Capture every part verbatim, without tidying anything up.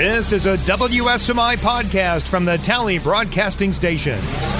This is a W S M I podcast from the Tally Broadcasting Station.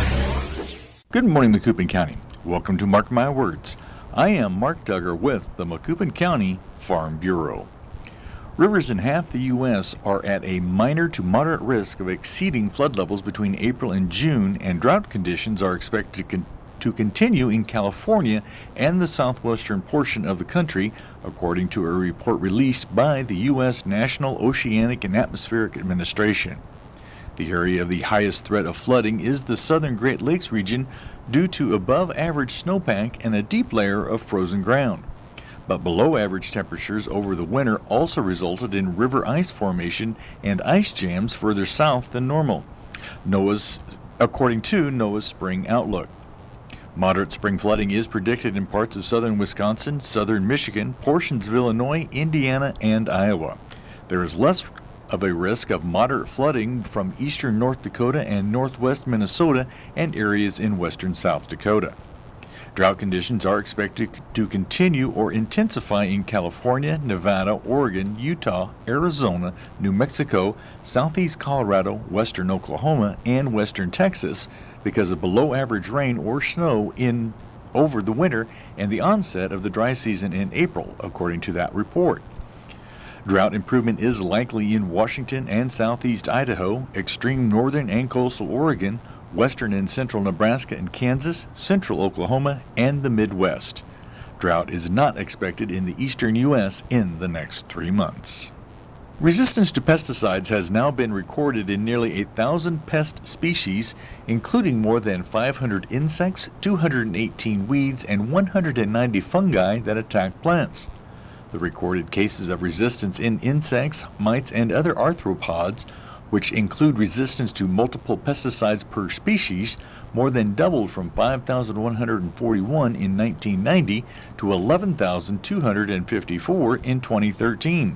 Good morning, Macoupin County. Welcome to Mark My Words. I am Mark Duggar with the Macoupin County Farm Bureau. Rivers in half the U S are at a minor to moderate risk of exceeding flood levels between April and June, and drought conditions are expected to continue. to continue in California and the southwestern portion of the country, according to a report released by the U S National Oceanic and Atmospheric Administration. The area of the highest threat of flooding is the southern Great Lakes region due to above-average snowpack and a deep layer of frozen ground. But below-average temperatures over the winter also resulted in river ice formation and ice jams further south than normal, NOAA's, according to NOAA's spring outlook. Moderate spring flooding is predicted in parts of southern Wisconsin, southern Michigan, portions of Illinois, Indiana, and Iowa. There is less of a risk of moderate flooding from eastern North Dakota and northwest Minnesota and areas in western South Dakota. Drought conditions are expected to continue or intensify in California, Nevada, Oregon, Utah, Arizona, New Mexico, southeast Colorado, western Oklahoma, and western Texas because of below-average rain or snow in over the winter and the onset of the dry season in April, according to that report. Drought improvement is likely in Washington and southeast Idaho, extreme northern and coastal Oregon, western and central Nebraska and Kansas, central Oklahoma, and the Midwest. Drought is not expected in the eastern U S in the next three months. Resistance to pesticides has now been recorded in nearly a thousand pest species, including more than five hundred insects, two hundred eighteen weeds, and one hundred ninety fungi that attack plants. The recorded cases of resistance in insects, mites, and other arthropods, which include resistance to multiple pesticides per species, more than doubled from five thousand one hundred forty-one in nineteen ninety to eleven thousand two hundred fifty-four in twenty thirteen.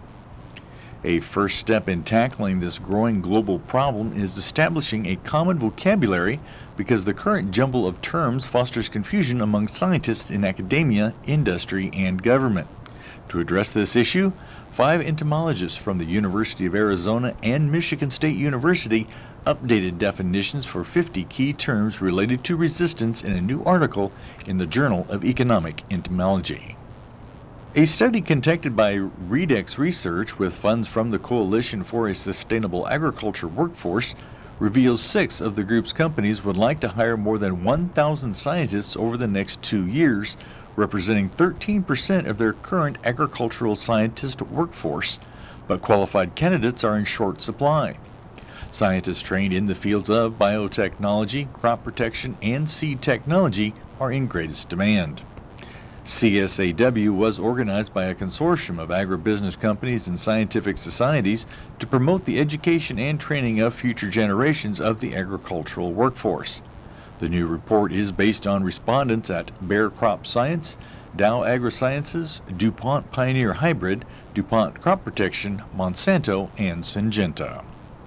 A first step in tackling this growing global problem is establishing a common vocabulary, because the current jumble of terms fosters confusion among scientists in academia, industry, and government. To address this issue, five entomologists from the University of Arizona and Michigan State University updated definitions for fifty key terms related to resistance in a new article in the Journal of Economic Entomology. A study conducted by Redex Research with funds from the Coalition for a Sustainable Agriculture Workforce reveals six of the group's companies would like to hire more than one thousand scientists over the next two years, representing thirteen percent of their current agricultural scientist workforce, but qualified candidates are in short supply. Scientists trained in the fields of biotechnology, crop protection, and seed technology are in greatest demand. C S A W was organized by a consortium of agribusiness companies and scientific societies to promote the education and training of future generations of the agricultural workforce. The new report is based on respondents at Bayer Crop Science, Dow AgroSciences, DuPont Pioneer Hybrid, DuPont Crop Protection, Monsanto, and Syngenta.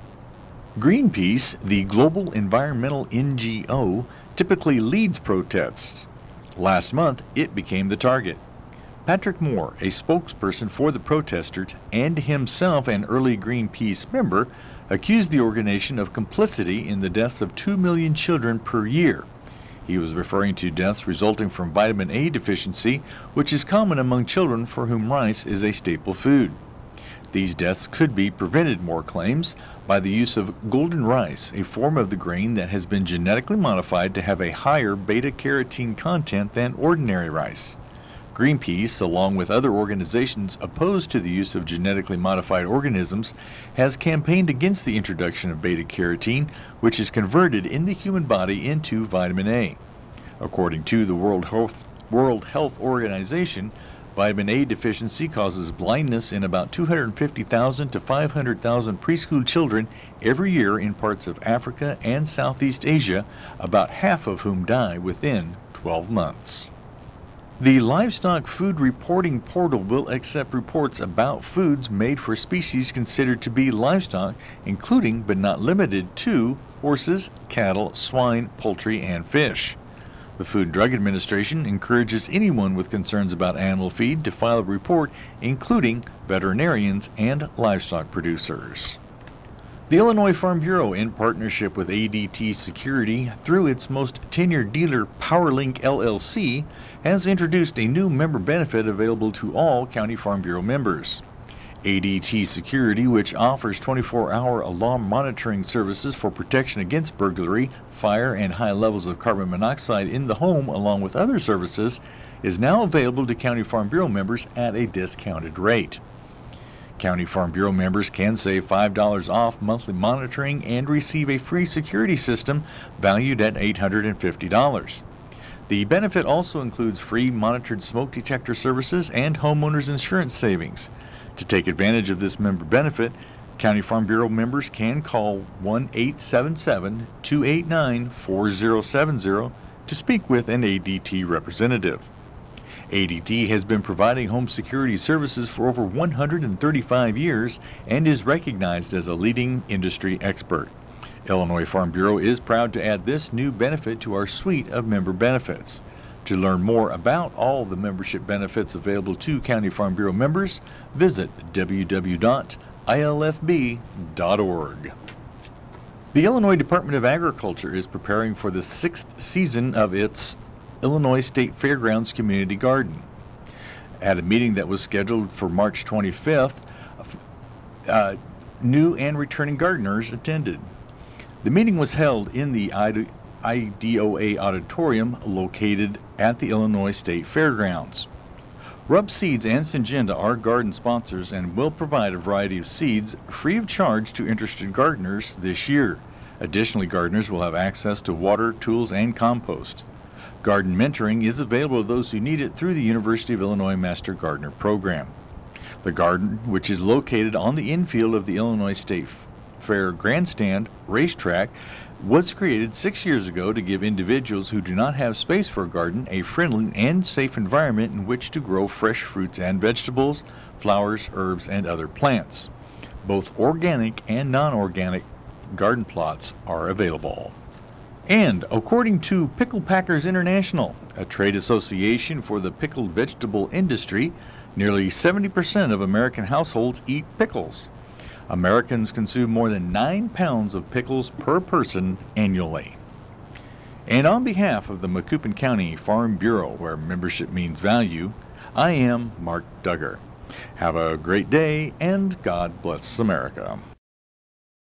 Greenpeace, the global environmental N G O, typically leads protests. Last month, it became the target. Patrick Moore, a spokesperson for the protesters and himself an early Greenpeace member, accused the organization of complicity in the deaths of two million children per year. He was referring to deaths resulting from vitamin A deficiency, which is common among children for whom rice is a staple food. These deaths could be prevented, Moore claims, by the use of golden rice, a form of the grain that has been genetically modified to have a higher beta-carotene content than ordinary rice. Greenpeace, along with other organizations opposed to the use of genetically modified organisms, has campaigned against the introduction of beta-carotene, which is converted in the human body into vitamin A. According to the World Health, World Health Organization, vitamin A deficiency causes blindness in about two hundred fifty thousand to five hundred thousand preschool children every year in parts of Africa and Southeast Asia, about half of whom die within twelve months. The Livestock Food Reporting Portal will accept reports about foods made for species considered to be livestock, including but not limited to horses, cattle, swine, poultry, and fish. The Food and Drug Administration encourages anyone with concerns about animal feed to file a report, including veterinarians and livestock producers. The Illinois Farm Bureau, in partnership with A D T Security through its most tenured dealer PowerLink L L C, has introduced a new member benefit available to all County Farm Bureau members. A D T Security, which offers twenty-four hour alarm monitoring services for protection against burglary, fire, and high levels of carbon monoxide in the home, along with other services, is now available to County Farm Bureau members at a discounted rate. County Farm Bureau members can save five dollars off monthly monitoring and receive a free security system valued at eight hundred fifty dollars. The benefit also includes free monitored smoke detector services and homeowners insurance savings. To take advantage of this member benefit, County Farm Bureau members can call one eight seven seven, two eight nine, four zero seven zero to speak with an A D T representative. A D T has been providing home security services for over one hundred thirty-five years and is recognized as a leading industry expert. Illinois Farm Bureau is proud to add this new benefit to our suite of member benefits. To learn more about all the membership benefits available to County Farm Bureau members, visit w w w dot i l f b dot org. The Illinois Department of Agriculture is preparing for the sixth season of its Illinois State Fairgrounds Community Garden. At a meeting that was scheduled for March twenty-fifth, uh, new and returning gardeners attended. The meeting was held in the I D O A auditorium located at the Illinois State Fairgrounds. Rub Seeds and Syngenta are garden sponsors and will provide a variety of seeds free of charge to interested gardeners this year. Additionally, gardeners will have access to water, tools, and compost. Garden mentoring is available to those who need it through the University of Illinois Master Gardener program. The garden, which is located on the infield of the Illinois State Fair Grandstand racetrack, was created six years ago to give individuals who do not have space for a garden a friendly and safe environment in which to grow fresh fruits and vegetables, flowers, herbs, and other plants. Both organic and non-organic garden plots are available. And according to Pickle Packers International, a trade association for the pickled vegetable industry, nearly seventy percent of American households eat pickles. Americans consume more than nine pounds of pickles per person annually. And on behalf of the Macoupin County Farm Bureau, where membership means value, I am Mark Duggar. Have a great day, and God bless America.